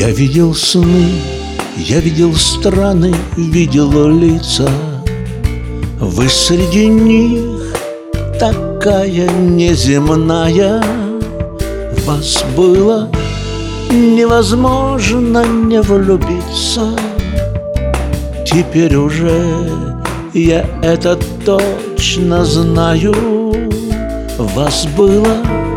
Я видел сны, я видел страны, видел лица. Вы среди них такая неземная. Вас было невозможно не влюбиться. Теперь уже я это точно знаю. Вас было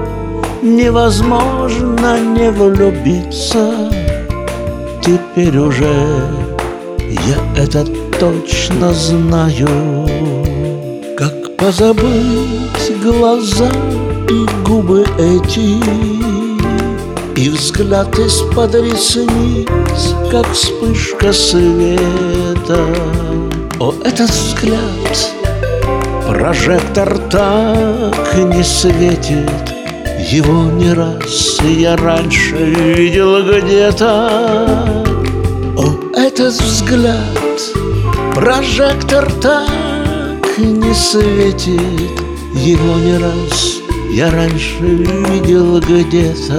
невозможно не влюбиться. Теперь уже я это точно знаю. Как позабыть глаза и губы эти, и взгляд из-под ресниц, как вспышка света. О, этот взгляд! Прожектор так не светит. Его не раз я раньше видел где-то. О, этот взгляд! Прожектор так не светит. Его не раз я раньше видел где-то.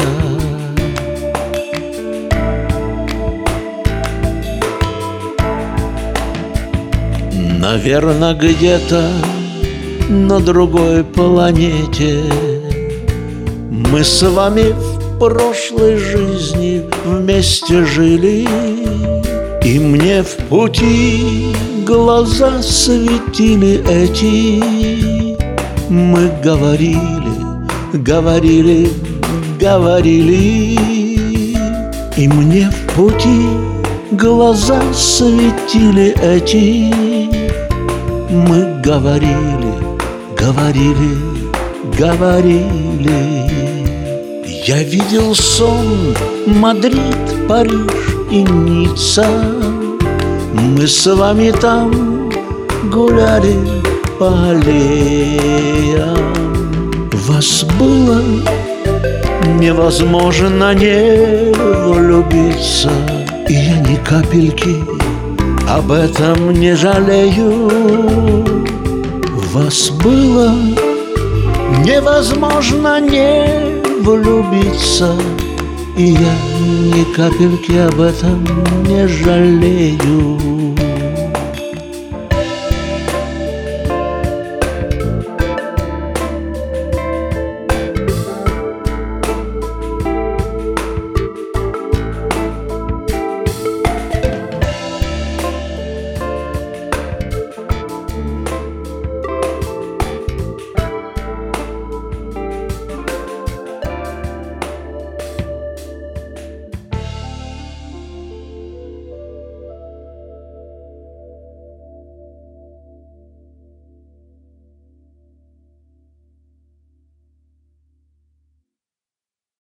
Наверно, где-то на другой планете мы с вами в прошлой жизни вместе жили. И мне в пути глаза светили эти. Мы говорили, говорили, говорили. И мне в пути глаза светили эти. Мы говорили, говорили, говорили. Я видел сон Мадрид, Париж и Ницца. Мы с вами там гуляли по аллеям. Вас было невозможно не влюбиться. И я ни капельки об этом не жалею. Вас было невозможно не влюбиться. И я ни капельки об этом не жалею.